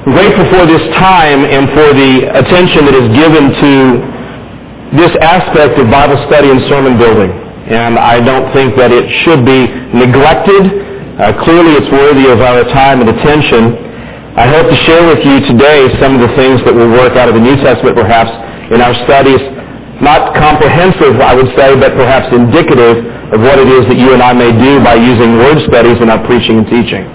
I'm grateful for this time and for the attention that is given to this aspect of Bible study and sermon building. And I don't think that it should be neglected. Clearly it's worthy of our time and attention. I hope to share with you today some of the things that will work out of the New Testament perhaps in our studies. Not comprehensive, I would say, but perhaps indicative of what it is that you and I may do by using word studies in our preaching and teaching.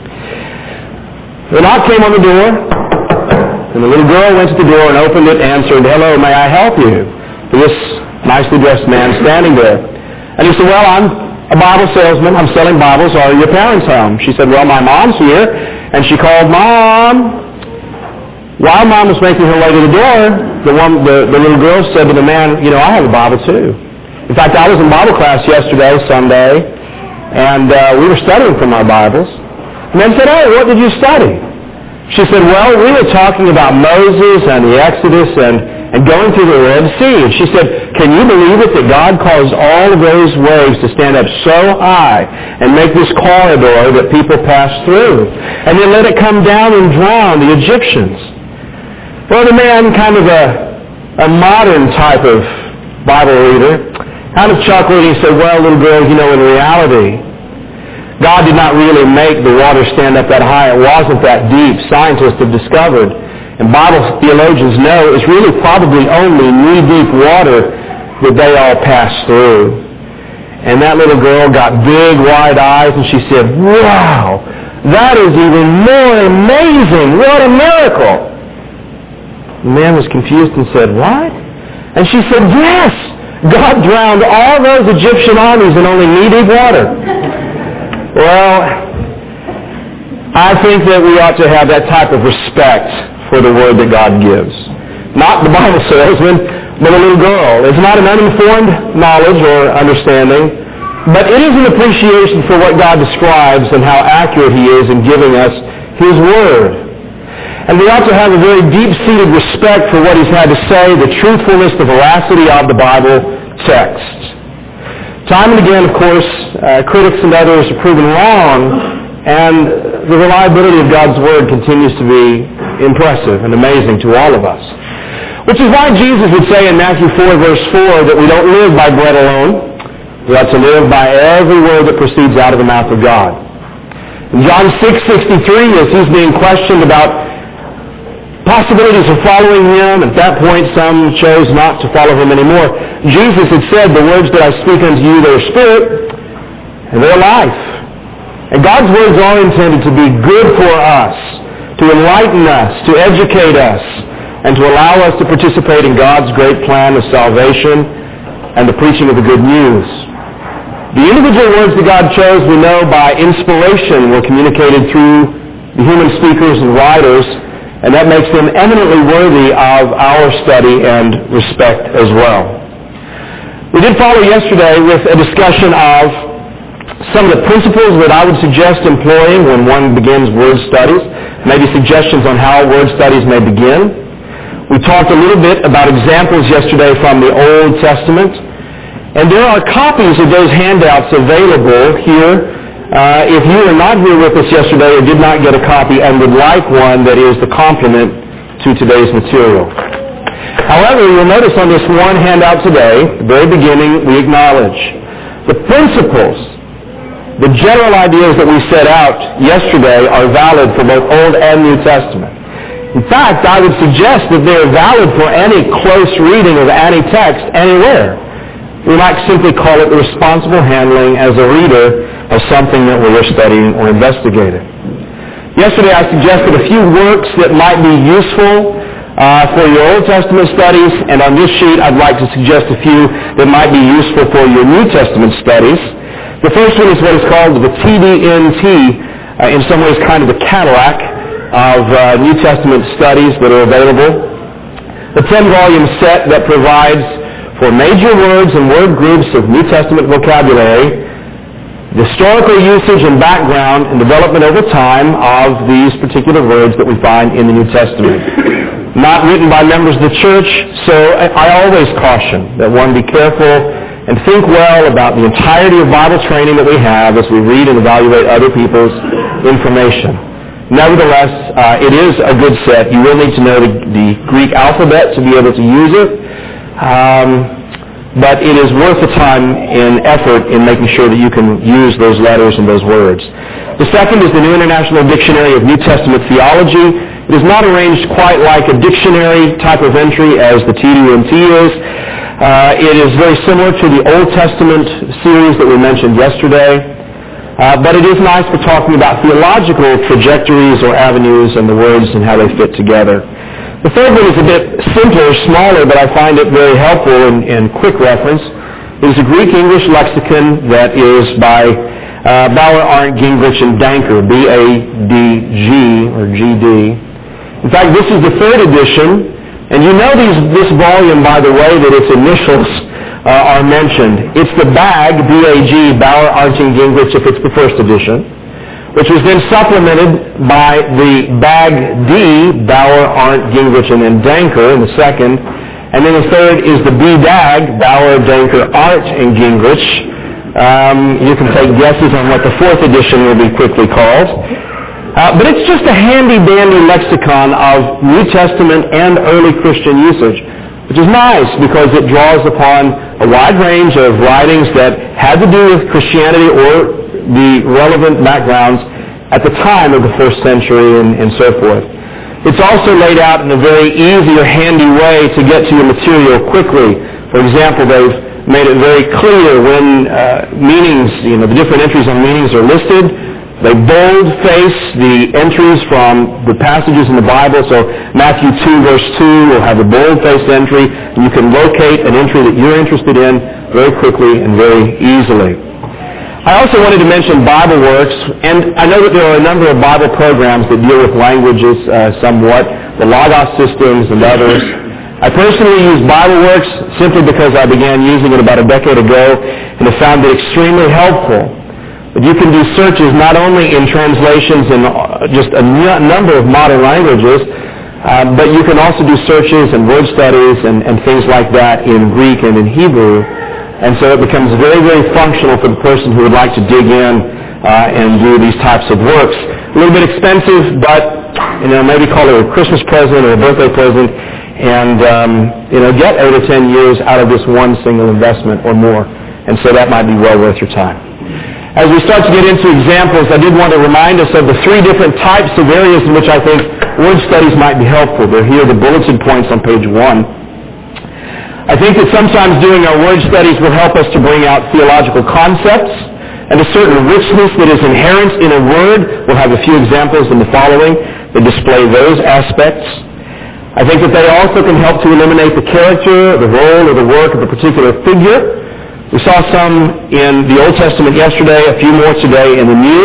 The knock came on the door, and the little girl went to the door and opened it and answered, "Hello, may I help you?" To this nicely dressed man standing there. And he said, "Well, I'm a Bible salesman. I'm selling Bibles. Are your parents home?" She said, "Well, my mom's here." And she called, "Mom." While Mom was making her way to the door, the little girl said to the man, "You know, I have a Bible too. In fact, I was in Bible class yesterday, Sunday, and we were studying from our Bibles." The man said, "Oh, what did you study?" She said, "Well, we were talking about Moses and the Exodus and going through the Red Sea." And she said, "Can you believe it that God caused all of those waves to stand up so high and make this corridor that people pass through? And then let it come down and drown the Egyptians?" Well, the man, kind of a modern type of Bible reader, kind of chuckled. He said, "Well, little girl, you know, in reality, God did not really make the water stand up that high. It wasn't that deep. Scientists have discovered, and Bible theologians know, it's really probably only knee-deep water that they all pass through." And that little girl got big, wide eyes, and she said, "Wow, that is even more amazing. What a miracle." The man was confused and said, "What?" And she said, "Yes, God drowned all those Egyptian armies in only knee-deep water." Well, I think that we ought to have that type of respect for the Word that God gives. Not the Bible salesman, but a little girl. It's not an uninformed knowledge or understanding, but it is an appreciation for what God describes and how accurate He is in giving us His Word. And we ought to have a very deep-seated respect for what He's had to say, the truthfulness, the veracity of the Bible text. Time and again, of course, critics and others are proven wrong, and the reliability of God's Word continues to be impressive and amazing to all of us. Which is why Jesus would say in Matthew 4, verse 4, that we don't live by bread alone. We ought to live by every word that proceeds out of the mouth of God. In John 6:63, as He's being questioned about possibilities of following Him, at that point some chose not to follow Him anymore. Jesus had said, "The words that I speak unto you, they are spirit, and they are life." And God's words are intended to be good for us, to enlighten us, to educate us, and to allow us to participate in God's great plan of salvation and the preaching of the good news. The individual words that God chose, we know by inspiration, were communicated through the human speakers and writers, and that makes them eminently worthy of our study and respect as well. We did follow yesterday with a discussion of some of the principles that I would suggest employing when one begins word studies, maybe suggestions on how word studies may begin. We talked a little bit about examples yesterday from the Old Testament, and there are copies of those handouts available here. If you were not here with us yesterday or did not get a copy and would like one that is the complement to today's material. However, you'll notice on this one handout today, at the very beginning, we acknowledge the principles, the general ideas that we set out yesterday are valid for both Old and New Testament. In fact, I would suggest that they are valid for any close reading of any text anywhere. We might simply call it the responsible handling as a reader of something that we are studying or investigating. Yesterday I suggested a few works that might be useful for your Old Testament studies, and on this sheet I'd like to suggest a few that might be useful for your New Testament studies. The first one is what is called the TDNT, in some ways kind of the Cadillac of New Testament studies that are available. The 10-volume set that provides for major words and word groups of New Testament vocabulary, the historical usage and background and development over time of these particular words that we find in the New Testament. Not written by members of the church, so I always caution that one be careful and think well about the entirety of Bible training that we have as we read and evaluate other people's information. Nevertheless, it is a good set. You will need to know the Greek alphabet to be able to use it. But it is worth the time and effort in making sure that you can use those letters and those words. The second is the New International Dictionary of New Testament Theology. It is not arranged quite like a dictionary type of entry as the TD&T is. It is very similar to the Old Testament series that we mentioned yesterday. But it is nice for talking about theological trajectories or avenues and the words and how they fit together. The third one is a bit simpler, smaller, but I find it very helpful in quick reference. It is a Greek-English lexicon that is by Bauer, Arndt, Gingrich, and Danker, B-A-D-G or G-D. In fact, this is the third edition, and you know this volume, by the way, that its initials are mentioned. It's the BAG, B-A-G, Bauer, Arndt, and Gingrich, if it's the first edition, which was then supplemented by the BAG-D, Bauer, Arndt, Gingrich, and then Danker in the second. And then the third is the BDAG, Bauer, Danker, Arndt, and Gingrich. You can take guesses on what the fourth edition will be quickly called. But it's just a handy-dandy lexicon of New Testament and early Christian usage, which is nice because it draws upon a wide range of writings that had to do with Christianity or the relevant backgrounds at the time of the first century and so forth. It's also laid out in a very easy or handy way to get to your material quickly. For example, they've made it very clear when meanings, the different entries on meanings are listed. They bold-face the entries from the passages in the Bible. So Matthew 2, verse 2 will have a bold-faced entry, and you can locate an entry that you're interested in very quickly and very easily. I also wanted to mention BibleWorks, and I know that there are a number of Bible programs that deal with languages somewhat, the Logos systems and others. I personally use BibleWorks simply because I began using it about a decade ago and have found it extremely helpful. But you can do searches not only in translations in just a number of modern languages, but you can also do searches and word studies and things like that in Greek and in Hebrew. And so it becomes very, very functional for the person who would like to dig in and do these types of works. A little bit expensive, but maybe call it a Christmas present or a birthday present, and get 8 or 10 years out of this one single investment or more. And so that might be well worth your time. As we start to get into examples, I did want to remind us of the three different types of areas in which I think word studies might be helpful. They're here, the bulleted points on page 1. I think that sometimes doing our word studies will help us to bring out theological concepts and a certain richness that is inherent in a word. We'll have a few examples in the following that display those aspects. I think that they also can help to illuminate the character, the role, or the work of a particular figure. We saw some in the Old Testament yesterday, a few more today in the New.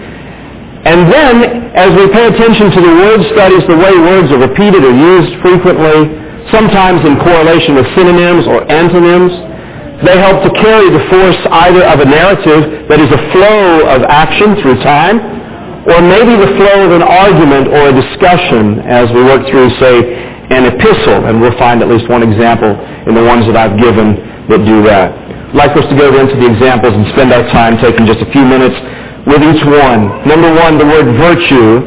And then, as we pay attention to the word studies, the way words are repeated or used frequently, sometimes in correlation with synonyms or antonyms, they help to carry the force either of a narrative that is a flow of action through time, or maybe the flow of an argument or a discussion as we work through, say, an epistle, and we'll find at least one example in the ones that I've given that do that. I'd like us to go into the examples and spend our time taking just a few minutes with each one. Number one, the word virtue.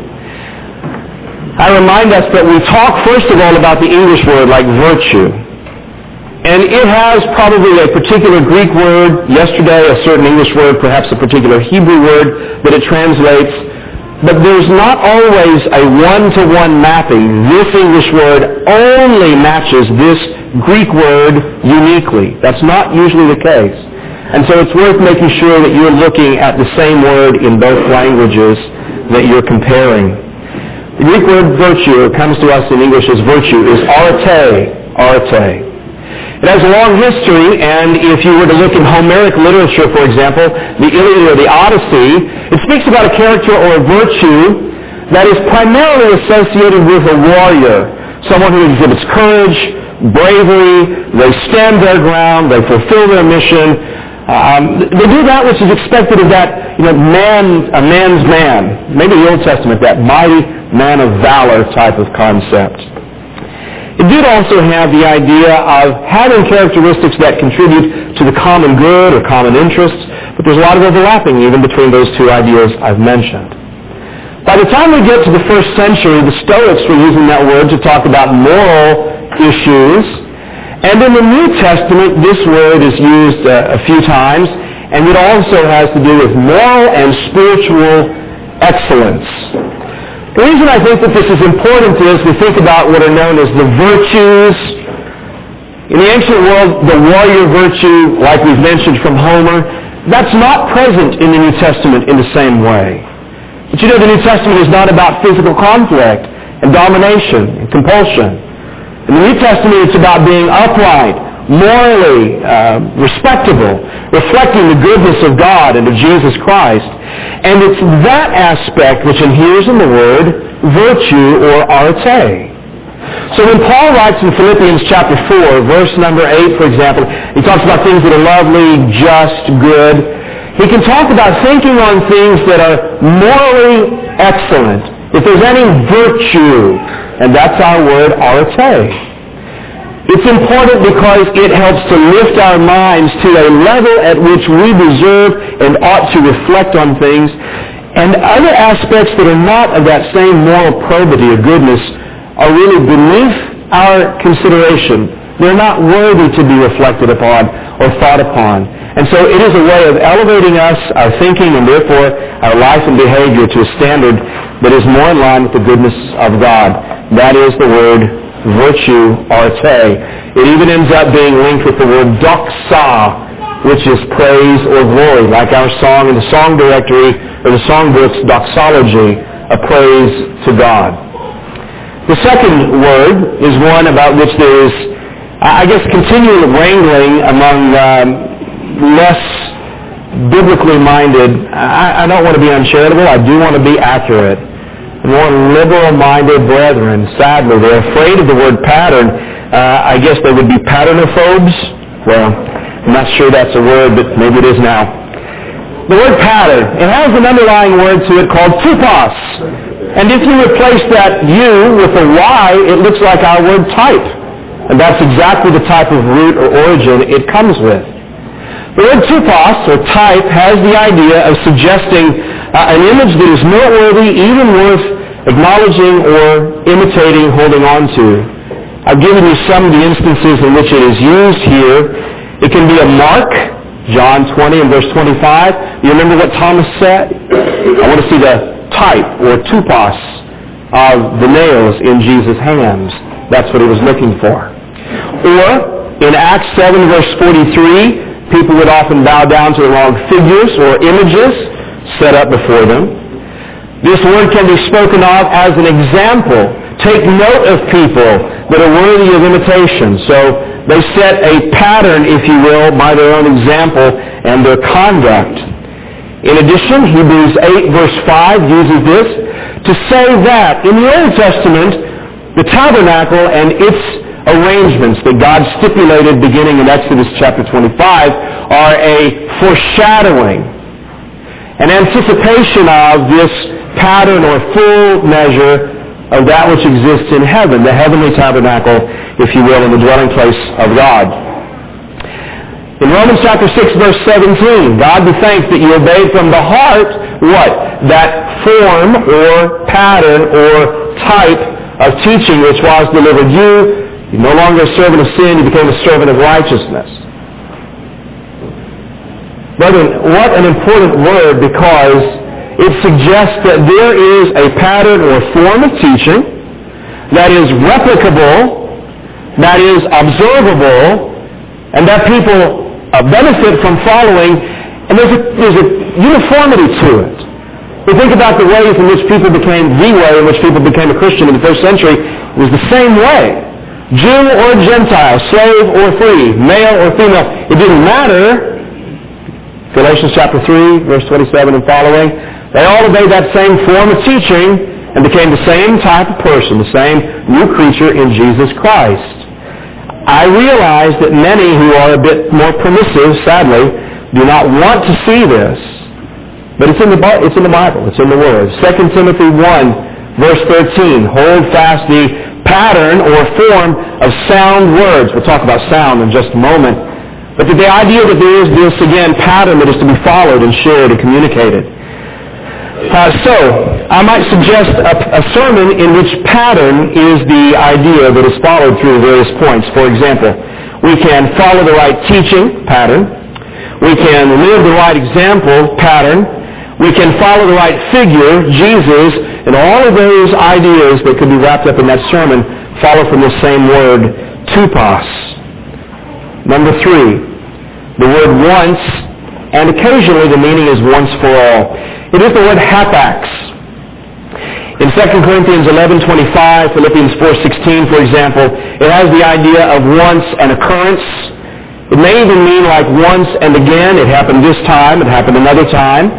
I remind us that we talk first of all about the English word like virtue. And it has probably a particular Greek word, yesterday a certain English word, perhaps a particular Hebrew word that it translates. But there's not always a one-to-one mapping. This English word only matches this Greek word uniquely. That's not usually the case. And so it's worth making sure that you're looking at the same word in both languages that you're comparing. The Greek word virtue comes to us in English as virtue, is arete. It has a long history, and if you were to look in Homeric literature, for example, the Iliad or the Odyssey, it speaks about a character or a virtue that is primarily associated with a warrior, someone who exhibits courage, bravery, they stand their ground, they fulfill their mission. They do that which is expected of that, a man's man. Maybe the Old Testament, that mighty man of valor type of concept. It did also have the idea of having characteristics that contribute to the common good or common interests, but there's a lot of overlapping even between those two ideas I've mentioned. By the time we get to the first century, the Stoics were using that word to talk about moral issues. And in the New Testament, this word is used a few times, and it also has to do with moral and spiritual excellence. The reason I think that this is important is we think about what are known as the virtues. In the ancient world, the warrior virtue, like we've mentioned from Homer, that's not present in the New Testament in the same way. But you know, the New Testament is not about physical conflict and domination and compulsion. In the New Testament, it's about being upright, morally respectable, reflecting the goodness of God and of Jesus Christ. And it's that aspect which inheres in the word virtue or arete. So when Paul writes in Philippians chapter 4, verse number 8, for example, he talks about things that are lovely, just, good. He can talk about thinking on things that are morally excellent. If there's any virtue, and that's our word, arete. It's important because it helps to lift our minds to a level at which we deserve and ought to reflect on things. And other aspects that are not of that same moral probity or goodness are really beneath our consideration. They're not worthy to be reflected upon or thought upon. And so it is a way of elevating us, our thinking, and therefore our life and behavior to a standard that is more in line with the goodness of God. That is the word virtue, arete. It even ends up being linked with the word doxa, which is praise or glory, like our song in the song directory or the songbooks, doxology, a praise to God. The second word is one about which there is, I guess, continual wrangling among less biblically minded. I don't want to be uncharitable. I do want to be accurate. More liberal-minded brethren, sadly, they're afraid of the word pattern. I guess they would be patternophobes. Well, I'm not sure that's a word, but maybe it is now. The word pattern, it has an underlying word to it called typos. And if you replace that U with a Y, it looks like our word type. And that's exactly the type of root or origin it comes with. The word typos, or type, has the idea of suggesting an image that is noteworthy, even worth acknowledging or imitating, holding on to. I've given you some of the instances in which it is used here. It can be a mark, John 20 and verse 25. You remember what Thomas said? I want to see the type, or typos, of the nails in Jesus' hands. That's what he was looking for. Or, in Acts 7 verse 43, people would often bow down to the wrong figures or images set up before them. This word can be spoken of as an example. Take note of people that are worthy of imitation. So they set a pattern, if you will, by their own example and their conduct. In addition, Hebrews 8 verse 5 uses this to say that in the Old Testament, the tabernacle and its arrangements that God stipulated beginning in Exodus chapter 25 are a foreshadowing, an anticipation of this pattern or full measure of that which exists in heaven, the heavenly tabernacle, if you will, in the dwelling place of God. In Romans chapter 6 verse 17, God be thanked that you obeyed from the heart, what? That form or pattern or type of teaching which was delivered you. You're no longer a servant of sin, you became a servant of righteousness. Brethren, what an important word, because it suggests that there is a pattern or form of teaching that is replicable, that is observable, and that people benefit from following, and there's a uniformity to it. We think about the ways in which people became, the way in which people became a Christian in the first century. It was the same way. Jew or Gentile, slave or free, male or female, it didn't matter. Galatians chapter 3, verse 27 and following, they all obeyed that same form of teaching and became the same type of person, the same new creature in Jesus Christ. I realize that many who are a bit more permissive, sadly, do not want to see this, but it's in the Bible, it's in the Word. 2 Timothy 1, verse 13, hold fast the pattern or form of sound words. We'll talk about sound in just a moment. But the idea that there is this, again, pattern that is to be followed and shared and communicated. So, I might suggest a sermon in which pattern is the idea that is followed through the various points. For example, we can follow the right teaching, pattern. We can live the right example, pattern. We can follow the right figure, Jesus, and all of those ideas that could be wrapped up in that sermon follow from the same word, tupos. Number 3, the word once, and occasionally the meaning is once for all. It is the word hapax. In 2 Corinthians 11:25, Philippians 4:16, for example, it has the idea of once and occurrence. It may even mean like once and again. It happened this time, it happened another time.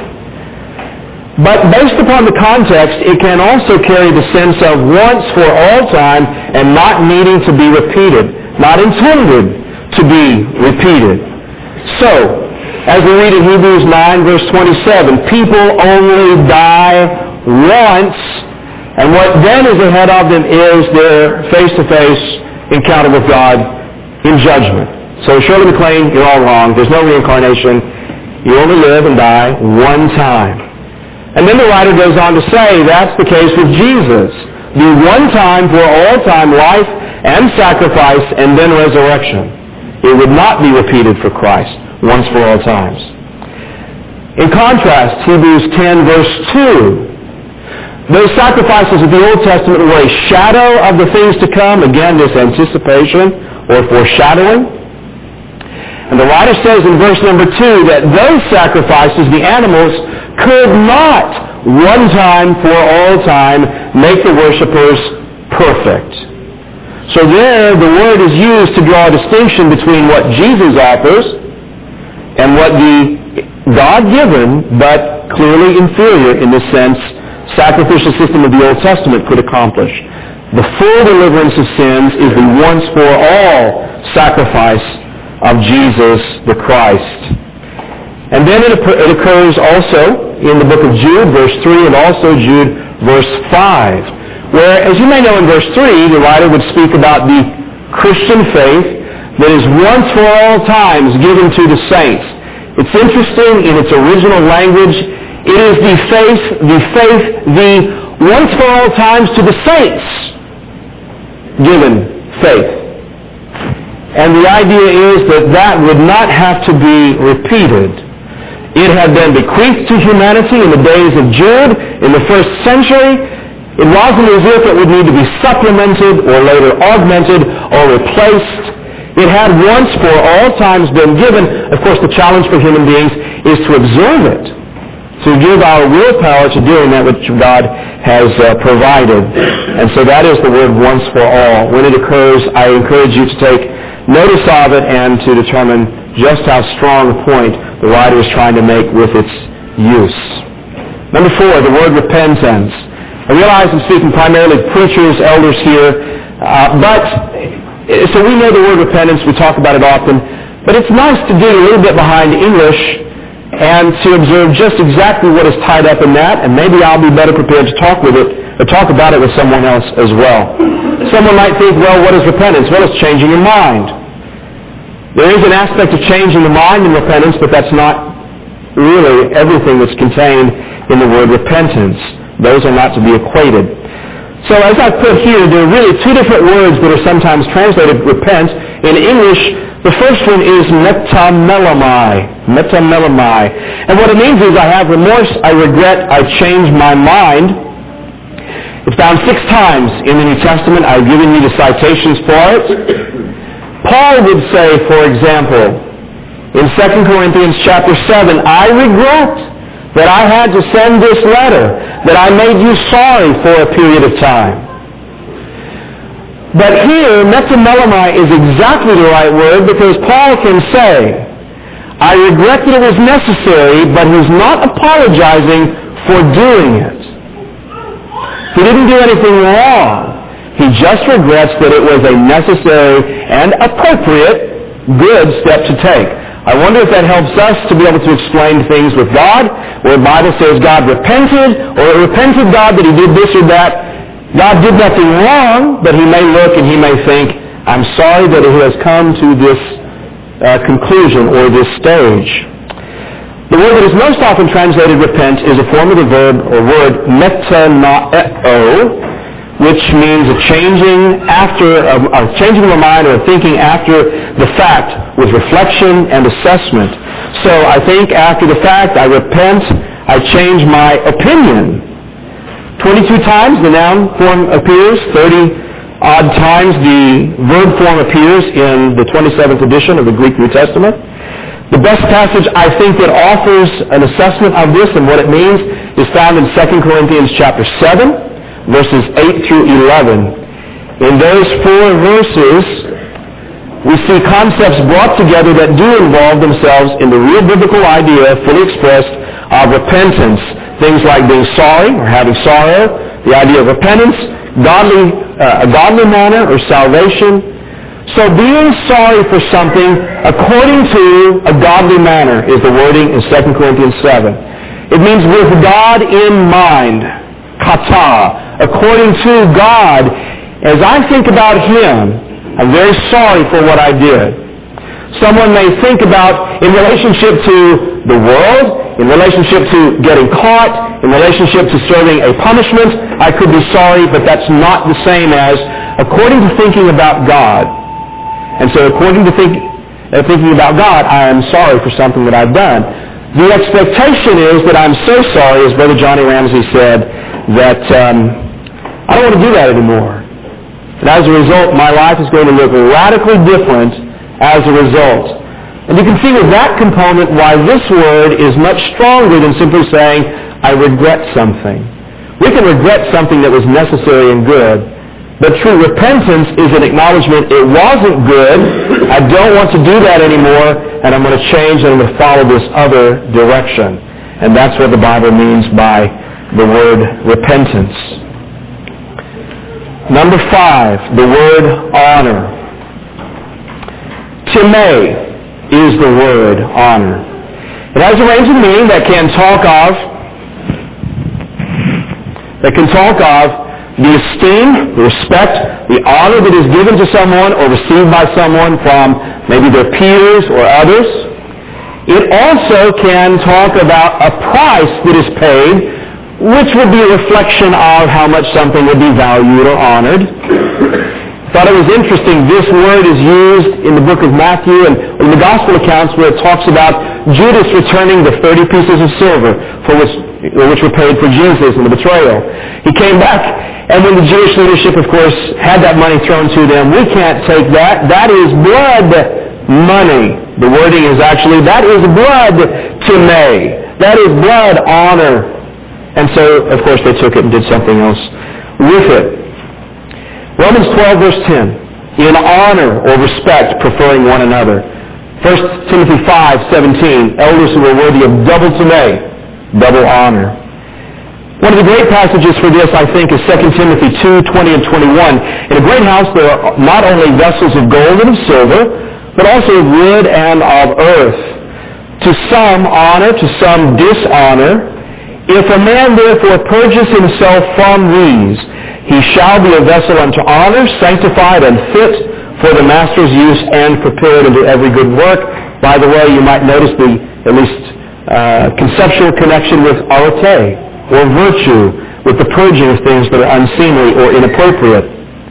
But based upon the context, it can also carry the sense of once for all time and not needing to be repeated, not intended to be repeated. So, as we read in Hebrews 9, verse 27, people only die once, and what then is ahead of them is their face-to-face encounter with God in judgment. So Shirley MacLaine, you're all wrong. There's no reincarnation. You only live and die one time. And then the writer goes on to say that's the case with Jesus. The one time for all time life and sacrifice and then resurrection. It would not be repeated for Christ once for all times. In contrast, Hebrews 10 verse 2. Those sacrifices of the Old Testament were a shadow of the things to come. Again, this anticipation or foreshadowing. And the writer says in verse number 2 that those sacrifices, the animals, could not one time for all time make the worshipers perfect. So there the word is used to draw a distinction between what Jesus offers and what the God-given but clearly inferior in this sense sacrificial system of the Old Testament could accomplish. The full deliverance of sins is the once for all sacrifice of Jesus the Christ. And then it occurs also in the book of Jude, verse 3, and also Jude, verse 5, where, as you may know in verse 3, the writer would speak about the Christian faith that is once for all times given to the saints. It's interesting in its original language. It is the once for all times to the saints given faith. And the idea is that would not have to be repeated. It had been bequeathed to humanity in the days of Jude, in the first century. It wasn't as if it would need to be supplemented or later augmented or replaced. It had once for all times been given. Of course, the challenge for human beings is to observe it, to give our willpower to doing that which God has provided. And so that is the word once for all. When it occurs, I encourage you to take notice of it and to determine just how strong a point the writer is trying to make with its use. Number 4, the word repentance. I realize I'm speaking primarily to preachers, elders here, so we know the word repentance, we talk about it often, but it's nice to dig a little bit behind English and to observe just exactly what is tied up in that, and maybe I'll be better prepared to talk about it with someone else as well. Someone might think, well, what is repentance? Well, it's changing your mind. There is an aspect of changing the mind in repentance, but that's not really everything that's contained in the word repentance. Those are not to be equated. So as I put here, there are really two different words that are sometimes translated repent. In English, the first one is metamelamai. Metamelamai. And what it means is I have remorse, I regret, I change my mind. It's found 6 times in the New Testament. I've given you the citations for it. Paul would say, for example, in 2 Corinthians chapter 7, I regret that I had to send this letter, that I made you sorry for a period of time. But here, metamelamai is exactly the right word because Paul can say, I regret that it was necessary, but he's not apologizing for doing it. He didn't do anything wrong. He just regrets that it was a necessary and appropriate good step to take. I wonder if that helps us to be able to explain things with God, where the Bible says God repented, or it repented God that he did this or that. God did nothing wrong, but he may look and he may think, I'm sorry that it has come to this conclusion or this stage. The word that is most often translated repent is a form of the verb or word metanoeo, which means a changing of a mind or thinking after the fact with reflection and assessment. So I think after the fact, I repent, I change my opinion. 22 times the noun form appears, 30-odd times the verb form appears in the 27th edition of the Greek New Testament. The best passage I think that offers an assessment of this and what it means is found in 2 Corinthians chapter 7, verses 8 through 11. In those 4 verses, we see concepts brought together that do involve themselves in the real biblical idea, fully expressed, of repentance. Things like being sorry or having sorrow, the idea of repentance, a godly manner or salvation. So being sorry for something according to a godly manner is the wording in 2 Corinthians 7. It means with God in mind, kata, according to God. As I think about Him, I'm very sorry for what I did. Someone may think about in relationship to the world, in relationship to getting caught, in relationship to serving a punishment, I could be sorry, but that's not the same as according to thinking about God. And so according to thinking about God, I am sorry for something that I've done. The expectation is that I'm so sorry, as Brother Johnny Ramsey said, that I don't want to do that anymore. And as a result, my life is going to look radically different as a result. And you can see with that component why this word is much stronger than simply saying, I regret something. We can regret something that was necessary and good. But true repentance is an acknowledgement it wasn't good, I don't want to do that anymore, and I'm going to change and I'm going to follow this other direction. And that's what the Bible means by the word repentance. Number 5, the word honor. Time is the word honor. It has a range of meaning that can talk of the esteem, the respect, the honor that is given to someone or received by someone from maybe their peers or others. It also can talk about a price that is paid, which would be a reflection of how much something would be valued or honored. I thought it was interesting. This word is used in the book of Matthew and in the gospel accounts where it talks about Judas returning the 30 pieces of silver which were paid for Jesus in the betrayal. He came back, and when the Jewish leadership, of course, had that money thrown to them, we can't take that. That is blood money. The wording is actually, that is blood time. That is blood honor. And so, of course, they took it and did something else with it. Romans 12, verse 10. In honor or respect, preferring one another. 1 Timothy 5:17. Elders who are worthy of double time, double honor. One of the great passages for this, I think, is 2 Timothy 2:20 and 21. In a great house there are not only vessels of gold and of silver, but also of wood and of earth. To some honor, to some dishonor. If a man therefore purges himself from these, he shall be a vessel unto honor, sanctified and fit for the master's use and prepared unto every good work. By the way, you might notice the, at least, conceptual connection with arete, or virtue, with the purging of things that are unseemly or inappropriate.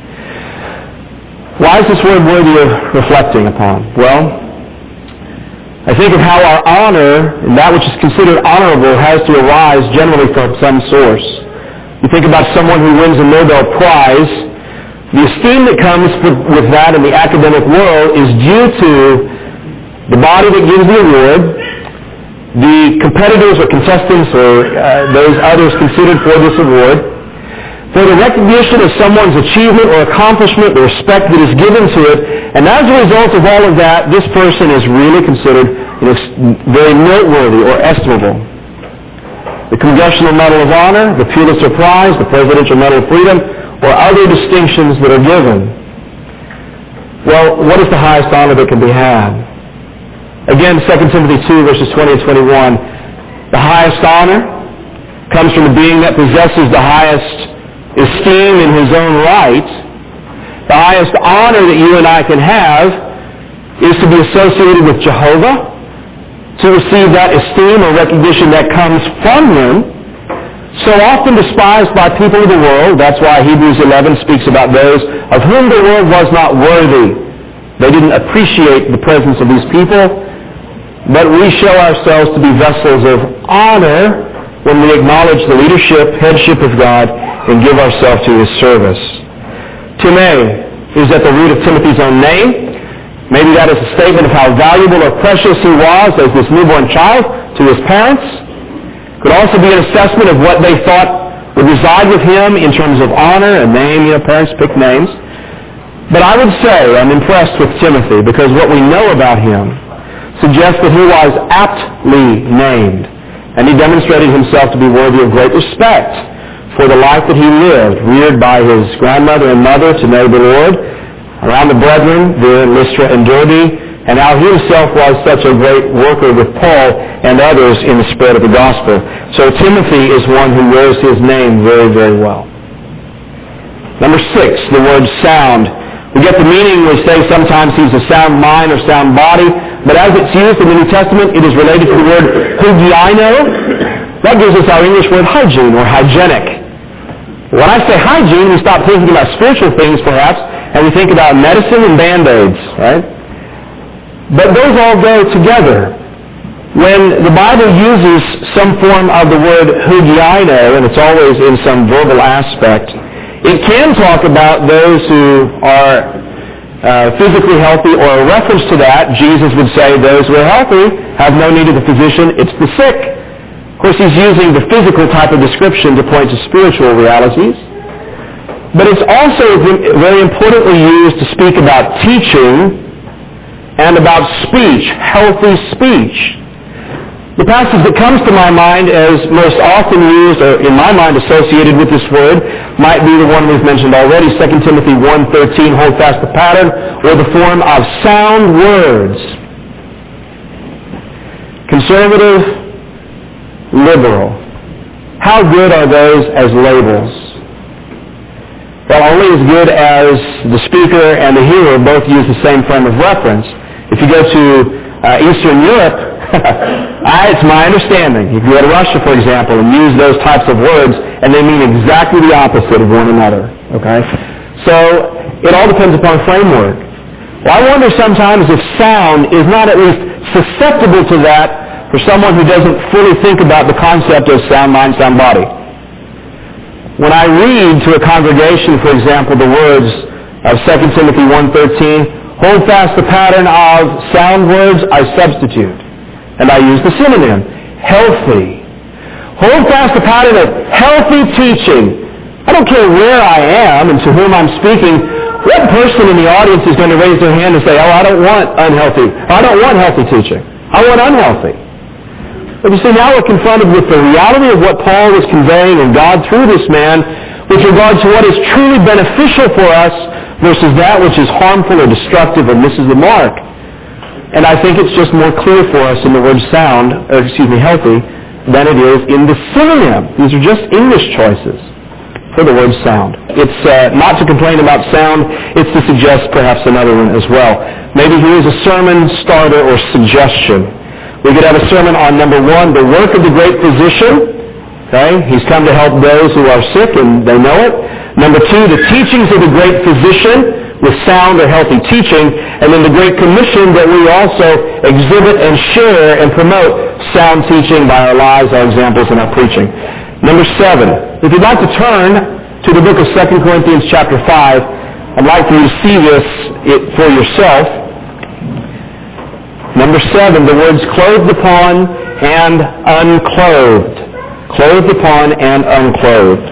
Why is this word worthy of reflecting upon? Well, I think of how our honor, and that which is considered honorable, has to arise generally from some source. You think about someone who wins a Nobel Prize, the esteem that comes with that in the academic world is due to the body that gives the award, the competitors or contestants or those others considered for this award, for the recognition of someone's achievement or accomplishment, the respect that is given to it, and as a result of all of that, this person is really considered very noteworthy or estimable. The Congressional Medal of Honor, the Pulitzer Prize, the Presidential Medal of Freedom, or other distinctions that are given. Well, what is the highest honor that can be had? Again, 2 Timothy 2, verses 20 and 21. The highest honor comes from the being that possesses the highest esteem in his own right. The highest honor that you and I can have is to be associated with Jehovah, to receive that esteem or recognition that comes from him, so often despised by people of the world. That's why Hebrews 11 speaks about those of whom the world was not worthy. They didn't appreciate the presence of these people, but we show ourselves to be vessels of honor when we acknowledge the leadership, headship of God, and give ourselves to his service. Timei is at the root of Timothy's own name. Maybe that is a statement of how valuable or precious he was as this newborn child to his parents. Could also be an assessment of what they thought would reside with him in terms of honor, a name. Parents pick names. But I would say I'm impressed with Timothy because what we know about him suggests that he was aptly named. And he demonstrated himself to be worthy of great respect for the life that he lived, reared by his grandmother and mother to know the Lord, around the brethren there in Lystra and Derbe, and how he himself was such a great worker with Paul and others in the spread of the gospel. So Timothy is one who wears his name very, very well. Number 6, the word sound. We get the meaning, we say sometimes he's a sound mind or sound body, but as it's used in the New Testament, it is related to the word hugiaino. That gives us our English word hygiene or hygienic. When I say hygiene, we stop thinking about spiritual things perhaps, and we think about medicine and Band-Aids, right? But those all go together. When the Bible uses some form of the word hugiaino, and it's always in some verbal aspect, it can talk about those who are physically healthy, or a reference to that, Jesus would say those who are healthy have no need of the physician, it's the sick. Of course, he's using the physical type of description to point to spiritual realities. But it's also very importantly used to speak about teaching and about speech, healthy speech. The passage that comes to my mind as most often used, or in my mind associated with this word, might be the one we've mentioned already, 2 Timothy 1:13, hold fast the pattern, or the form of sound words. Conservative, liberal. How good are those as labels? Well, only as good as the speaker and the hearer both use the same frame of reference. If you go to Eastern Europe, it's my understanding. You can go to Russia, for example, and use those types of words, and they mean exactly the opposite of one another. Okay? So it all depends upon framework. Well, I wonder sometimes if sound is not at least susceptible to that for someone who doesn't fully think about the concept of sound mind, sound body. When I read to a congregation, for example, the words of 2 Timothy 1:13, hold fast the pattern of sound words, I substitute. And I use the synonym, healthy. Hold fast the pattern of healthy teaching. I don't care where I am and to whom I'm speaking. What person in the audience is going to raise their hand and say, I don't want unhealthy. I don't want healthy teaching. I want unhealthy. But you see, now we're confronted with the reality of what Paul was conveying and God through this man with regard to what is truly beneficial for us versus that which is harmful or destructive or misses the mark. And I think it's just more clear for us in the word healthy, than it is in the synonym. These are just English choices for the word sound. It's not to complain about sound, it's to suggest perhaps another one as well. Maybe here's a sermon starter or suggestion. We could have a sermon on, number 1, the work of the great physician. Okay? He's come to help those who are sick, and they know it. Number 2, the teachings of the great physician with sound or healthy teaching. And then the Great Commission that we also exhibit and share and promote sound teaching by our lives, our examples, and our preaching. Number 7, if you'd like to turn to the book of 2 Corinthians chapter 5, I'd like for you to see this for yourself. Number 7, the words clothed upon and unclothed. Clothed upon and unclothed.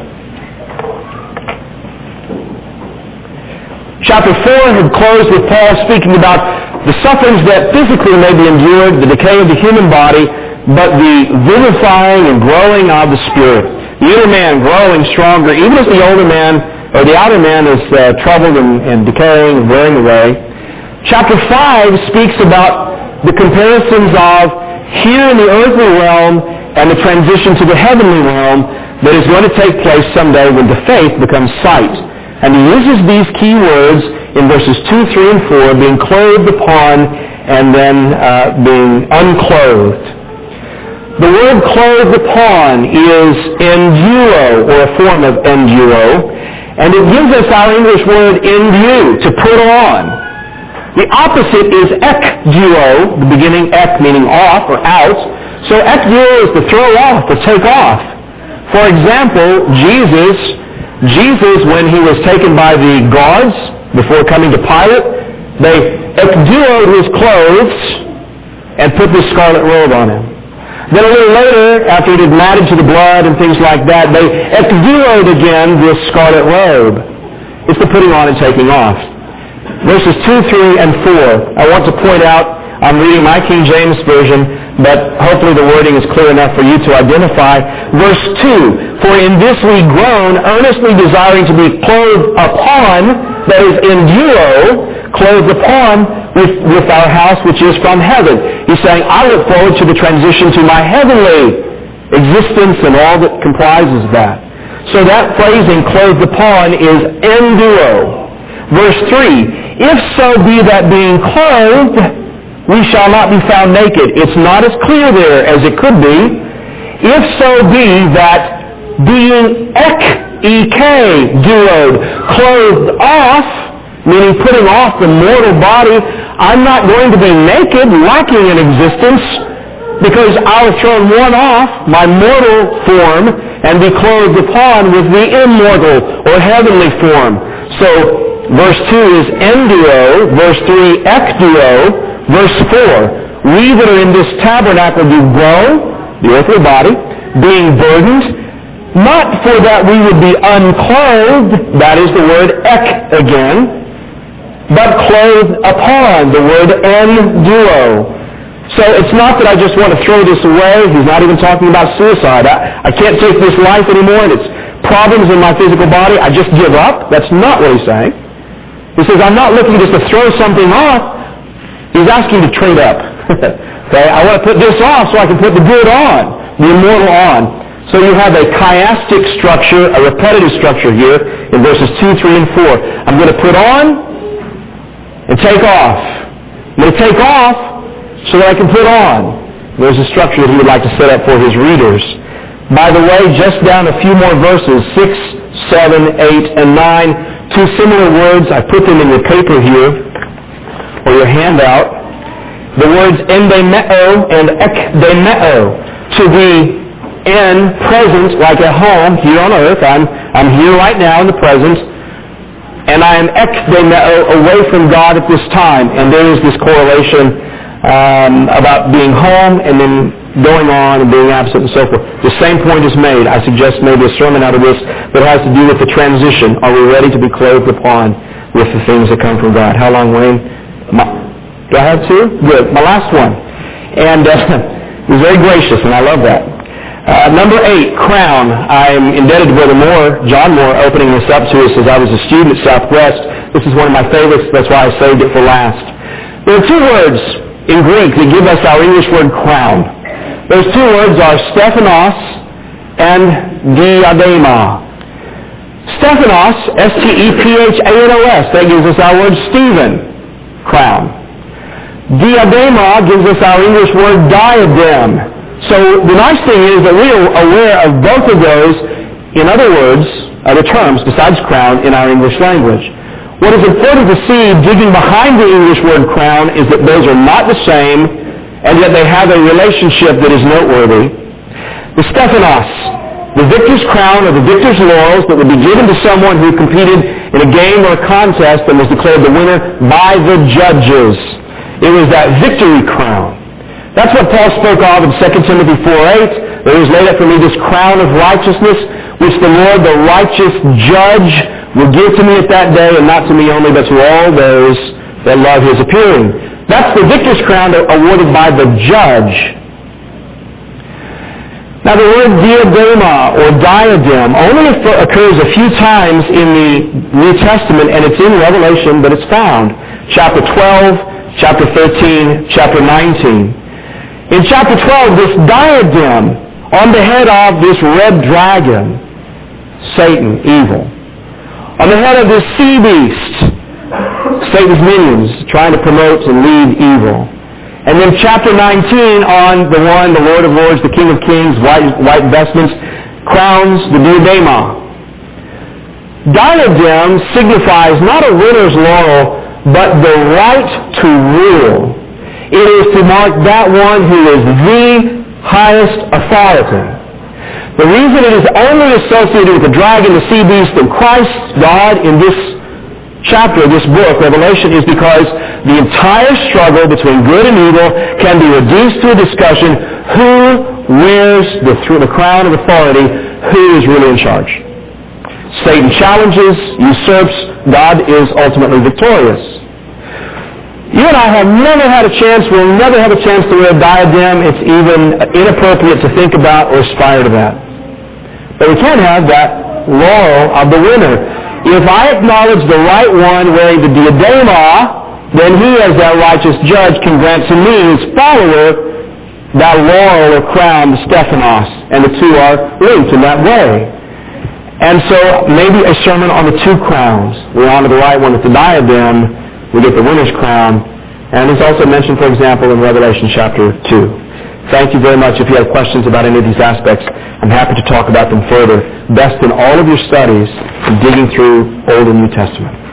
Chapter 4 had closed with Paul speaking about the sufferings that physically may be endured, the decay of the human body, but the vivifying and growing of the Spirit. The inner man growing stronger, even as the older man, or the outer man is troubled and decaying and wearing away. Chapter 5 speaks about the comparisons of here in the earthly realm and the transition to the heavenly realm that is going to take place someday when the faith becomes sight. And he uses these key words in verses 2, 3, and 4, being clothed upon and then being unclothed. The word clothed upon is enduo, or a form of enduo, and it gives us our English word endue, to put on. The opposite is ekduo, the beginning ek meaning off or out. So ekduo is to throw off, to take off. For example, Jesus, when he was taken by the guards before coming to Pilate, they ekduoed his clothes and put this scarlet robe on him. Then a little later, after it had matted to the blood and things like that, they ekduoed again this scarlet robe. It's the putting on and taking off. Verses 2, 3, and 4. I want to point out, I'm reading my King James Version, but hopefully the wording is clear enough for you to identify. Verse 2, for in this we groan, earnestly desiring to be clothed upon, that is enduo, clothed upon with our house which is from heaven. He's saying, I look forward to the transition to my heavenly existence and all that comprises that. So that phrasing, clothed upon, is enduo. Verse 3, if so be that being clothed, we shall not be found naked. It's not as clear there as it could be. If so be that being duoed, clothed off, meaning putting off the mortal body, I'm not going to be naked, lacking in existence, because I'll have thrown one off, my mortal form, and be clothed upon with the immortal or heavenly form. So verse 2 is enduo, verse 3 ekduo, verse 4, we that are in this tabernacle do grow, the earthly body, being burdened, not for that we would be unclothed, that is the word ek again, but clothed upon, the word enduo. So it's not that I just want to throw this away. He's not even talking about suicide. I can't take this life anymore and it's problems in my physical body. I just give up. That's not what he's saying. He says, I'm not looking just to throw something off. He's asking to trade up. Okay? I want to put this off so I can put the good on, the immortal on. So you have a chiastic structure, a repetitive structure here in verses 2, 3, and 4. I'm going to put on and take off. I'm going to take off so that I can put on. There's a structure that he would like to set up for his readers. By the way, just down a few more verses, 6, 7, 8, and 9, two similar words. I put them in your paper here, or your handout. The words endemeo and ekdemeo, to be in present, like at home, here on earth. I'm here right now in the present, and I am ekdemeo, away from God at this time. And there is this correlation about being home and then going on and being absent and so forth. The same point is made. I suggest maybe a sermon out of this that has to do with the transition. Are we ready to be clothed upon with the things that come from God? How long, Wayne? Do I have two? Good. My last one. And he was very gracious, and I love that. Number 8, crown. I'm indebted to Brother Moore, John Moore, opening this up to us as I was a student at Southwest. This is one of my favorites. That's why I saved it for last. There are two words in Greek that give us our English word crown. Those two words are Stephanos and diadema. Stephanos, S-T-E-P-H-A-N-O-S, that gives us our word Stephen, crown. Diadema gives us our English word diadem. So the nice thing is that we are aware of both of those, in other words, other terms besides crown in our English language. What is important to see, digging behind the English word crown, is that those are not the same, and yet they have a relationship that is noteworthy. The Stephanos, the victor's crown or the victor's laurels that would be given to someone who competed in a game or a contest and was declared the winner by the judges. It was that victory crown. That's what Paul spoke of in 2 Timothy 4:8. There is laid up for me this crown of righteousness, which the Lord, the righteous judge, will give to me at that day, and not to me only, but to all those that love his appearing. That's the victor's crown awarded by the judge. Now the word diadema or diadem only occurs a few times in the New Testament, and it's in Revelation, but it's found. Chapter 12, chapter 13, chapter 19. In chapter 12, this diadem on the head of this red dragon, Satan, evil, on the head of this sea beast, Satan's minions, trying to promote and lead evil. And then chapter 19 on the one, the Lord of Lords, the King of Kings, white vestments, crowns, the diadema. Diadem signifies not a winner's laurel, but the right to rule. It is to mark that one who is the highest authority. The reason it is only associated with the dragon, the sea beast, and Christ, God, in this chapter, this book, Revelation, is because the entire struggle between good and evil can be reduced to a discussion who wears the crown of authority, who is really in charge. Satan challenges, usurps, God is ultimately victorious. You and I have never had a chance, we'll never have a chance to wear a diadem. It's even inappropriate to think about or aspire to that. But we can have that laurel of the winner. If I acknowledge the right one wearing the diadema, then he as that righteous judge can grant to me, his follower, that laurel or crown, the Stephanos. And the two are linked in that way. And so maybe a sermon on the two crowns. We honor the right one with the diadem. We get the winner's crown. And it's also mentioned, for example, in Revelation chapter 2. Thank you very much. If you have questions about any of these aspects, I'm happy to talk about them further. Best in all of your studies, digging through Old and New Testament.